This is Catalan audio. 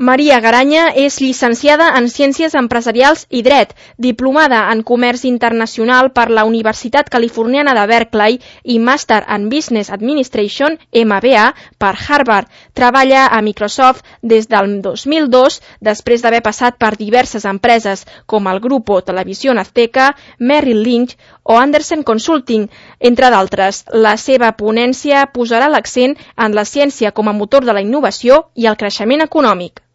Maria Garanya és llicenciada en Ciències Empresarials i Dret, diplomada en Comerç Internacional per la Universitat Californiana de Berkeley i màster en Business Administration, MBA, per Harvard. Treballa a Microsoft des del 2002, després d'haver passat per diverses empreses, com el Grupo Televisión Azteca, Merrill Lynch o Andersen Consulting, entre d'altres. La seva ponència posarà l'accent en la ciència com a motor de la innovació i el creixement econòmic.